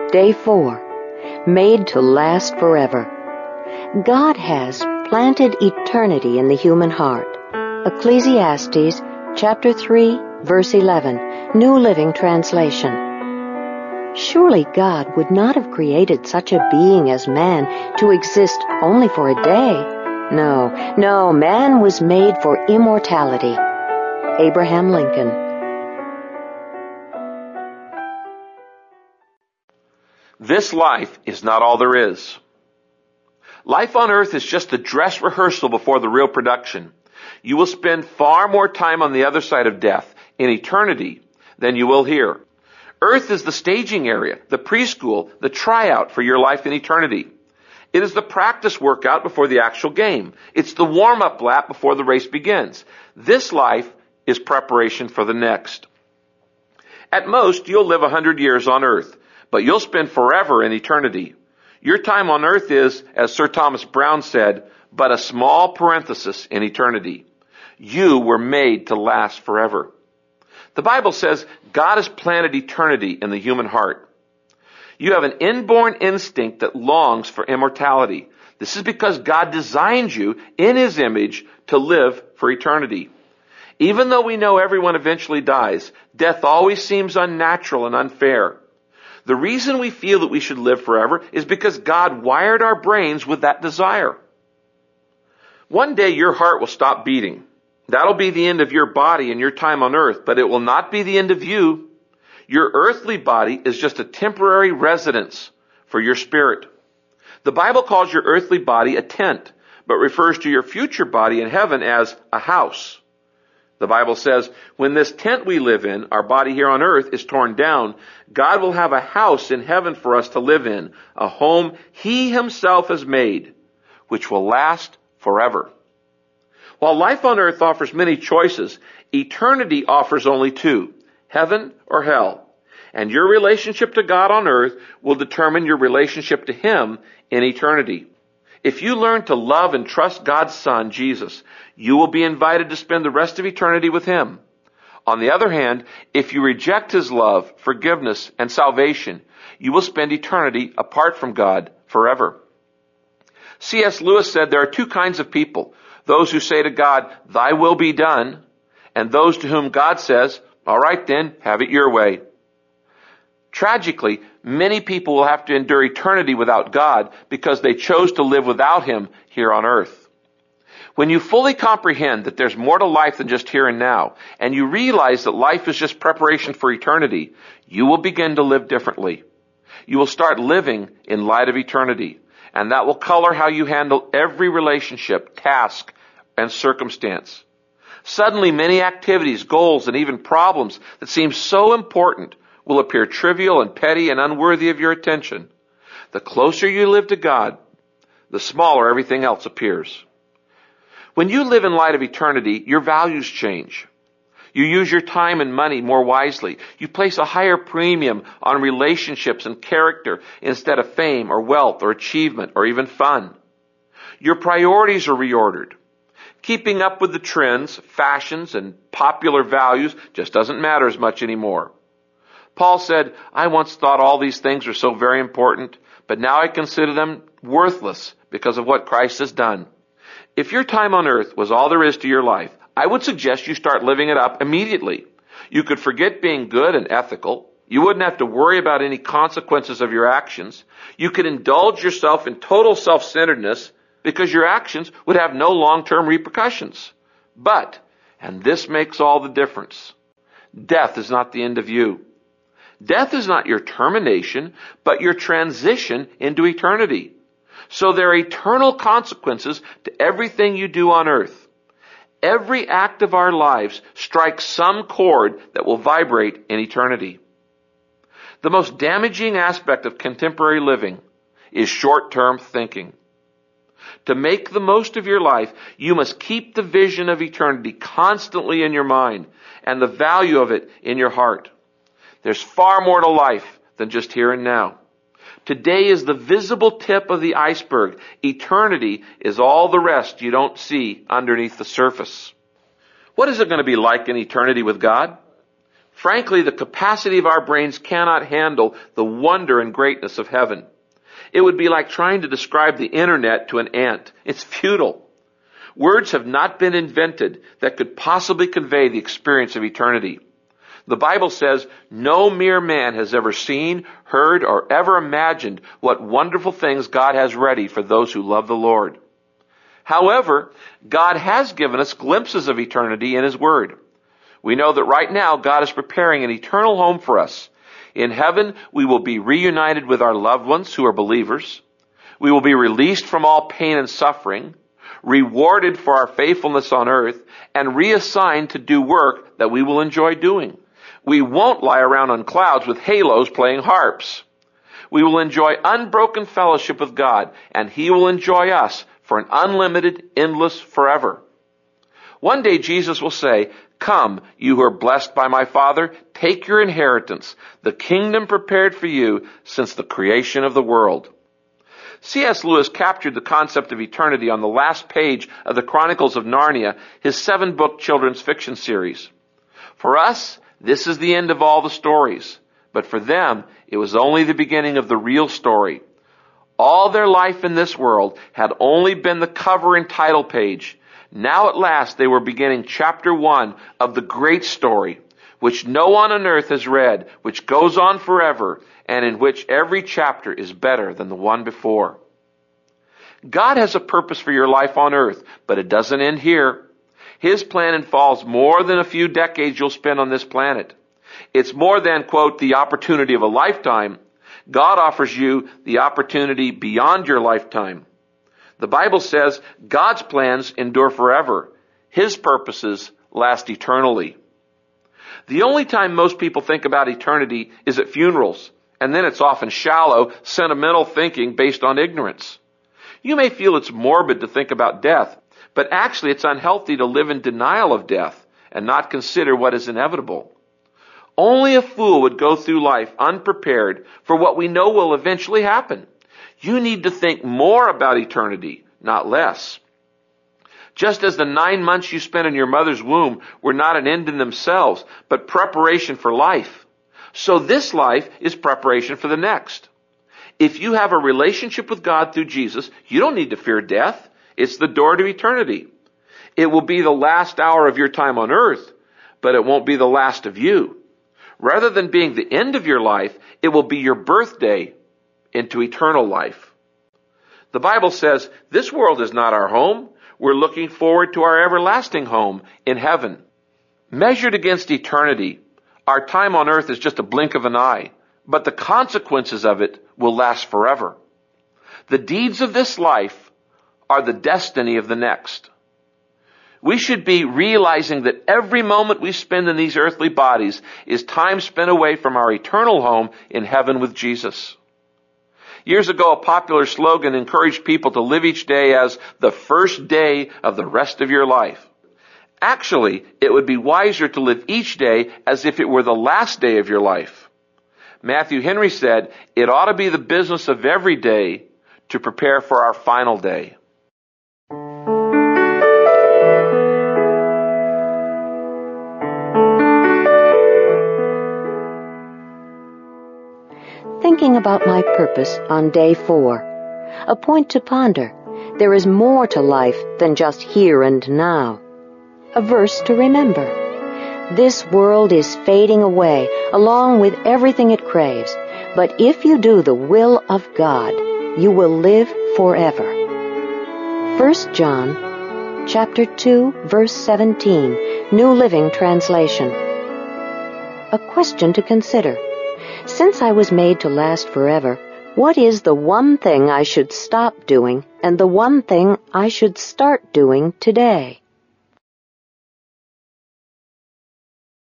Day 4. Made to last forever. God has planted eternity in the human heart. Ecclesiastes chapter 3, verse 11, New Living Translation. Surely God would not have created such a being as man to exist only for a day. No, man was made for immortality. Abraham Lincoln. This life is not all there is. Life on earth is just a dress rehearsal before the real production. You will spend far more time on the other side of death, in eternity, than you will here. Earth is the staging area, the preschool, the tryout for your life in eternity. It is the practice workout before the actual game. It's the warm-up lap before the race begins. This life is preparation for the next. At most, you'll live 100 years on earth, but you'll spend forever in eternity. Your time on earth is, as Sir Thomas Browne said, but a small parenthesis in eternity. You were made to last forever. The Bible says God has planted eternity in the human heart. You have an inborn instinct that longs for immortality. This is because God designed you in His image to live for eternity. Even though we know everyone eventually dies, death always seems unnatural and unfair. The reason we feel that we should live forever is because God wired our brains with that desire. One day your heart will stop beating. That'll be the end of your body and your time on earth, but it will not be the end of you. Your earthly body is just a temporary residence for your spirit. The Bible calls your earthly body a tent, but refers to your future body in heaven as a house. The Bible says, when this tent we live in, our body here on earth, is torn down, God will have a house in heaven for us to live in, a home He Himself has made, which will last forever. While life on earth offers many choices, eternity offers only two, heaven or hell. And your relationship to God on earth will determine your relationship to Him in eternity. If you learn to love and trust God's Son, Jesus, you will be invited to spend the rest of eternity with Him. On the other hand, if you reject His love, forgiveness, and salvation, you will spend eternity apart from God forever. C.S. Lewis said there are two kinds of people, those who say to God, "Thy will be done," and those to whom God says, "All right then, have it your way." Tragically, many people will have to endure eternity without God because they chose to live without Him here on earth. When you fully comprehend that there's more to life than just here and now, and you realize that life is just preparation for eternity, you will begin to live differently. You will start living in light of eternity, and that will color how you handle every relationship, task, and circumstance. Suddenly, many activities, goals, and even problems that seem so important will appear trivial and petty and unworthy of your attention. The closer you live to God, the smaller everything else appears. When you live in light of eternity, your values change. You use your time and money more wisely. You place a higher premium on relationships and character instead of fame or wealth or achievement or even fun. Your priorities are reordered. Keeping up with the trends, fashions, and popular values just doesn't matter as much anymore. Paul said, "I once thought all these things were so very important, but now I consider them worthless because of what Christ has done." If your time on earth was all there is to your life, I would suggest you start living it up immediately. You could forget being good and ethical. You wouldn't have to worry about any consequences of your actions. You could indulge yourself in total self-centeredness because your actions would have no long-term repercussions. But, and this makes all the difference, death is not the end of you. Death is not your termination, but your transition into eternity. So there are eternal consequences to everything you do on earth. Every act of our lives strikes some chord that will vibrate in eternity. The most damaging aspect of contemporary living is short-term thinking. To make the most of your life, you must keep the vision of eternity constantly in your mind and the value of it in your heart. There's far more to life than just here and now. Today is the visible tip of the iceberg. Eternity is all the rest you don't see underneath the surface. What is it going to be like in eternity with God? Frankly, the capacity of our brains cannot handle the wonder and greatness of heaven. It would be like trying to describe the internet to an ant. It's futile. Words have not been invented that could possibly convey the experience of eternity. The Bible says, no mere man has ever seen, heard, or ever imagined what wonderful things God has ready for those who love the Lord. However, God has given us glimpses of eternity in His Word. We know that right now God is preparing an eternal home for us. In heaven, we will be reunited with our loved ones who are believers. We will be released from all pain and suffering, rewarded for our faithfulness on earth, and reassigned to do work that we will enjoy doing. We won't lie around on clouds with halos playing harps. We will enjoy unbroken fellowship with God, and He will enjoy us for an unlimited, endless forever. One day Jesus will say, "Come, you who are blessed by my Father, take your inheritance, the kingdom prepared for you since the creation of the world." C.S. Lewis captured the concept of eternity on the last page of the Chronicles of Narnia, his 7-book children's fiction series. For us, this is the end of all the stories, but for them, it was only the beginning of the real story. All their life in this world had only been the cover and title page. Now at last they were beginning chapter 1 of the great story, which no one on earth has read, which goes on forever, and in which every chapter is better than the one before. God has a purpose for your life on earth, but it doesn't end here. His plan involves more than a few decades you'll spend on this planet. It's more than, quote, the opportunity of a lifetime. God offers you the opportunity beyond your lifetime. The Bible says God's plans endure forever. His purposes last eternally. The only time most people think about eternity is at funerals, and then it's often shallow, sentimental thinking based on ignorance. You may feel it's morbid to think about death, but actually it's unhealthy to live in denial of death and not consider what is inevitable. Only a fool would go through life unprepared for what we know will eventually happen. You need to think more about eternity, not less. Just as the 9 months you spent in your mother's womb were not an end in themselves, but preparation for life, so this life is preparation for the next. If you have a relationship with God through Jesus, you don't need to fear death. It's the door to eternity. It will be the last hour of your time on earth, but it won't be the last of you. Rather than being the end of your life, it will be your birthday into eternal life. The Bible says this world is not our home. We're looking forward to our everlasting home in heaven. Measured against eternity, our time on earth is just a blink of an eye, but the consequences of it will last forever. The deeds of this life are the destiny of the next. We should be realizing that every moment we spend in these earthly bodies is time spent away from our eternal home in heaven with Jesus. Years ago, a popular slogan encouraged people to live each day as the first day of the rest of your life. Actually, it would be wiser to live each day as if it were the last day of your life. Matthew Henry said, "It ought to be the business of every day to prepare for our final day." Thinking about my purpose on day 4. A point to ponder. There is more to life than just here and now. A verse to remember. This world is fading away along with everything it craves, but if you do the will of God, you will live forever. 1 John chapter 2, verse 17, New Living Translation. A question to consider. Since I was made to last forever, what is the one thing I should stop doing and the one thing I should start doing today?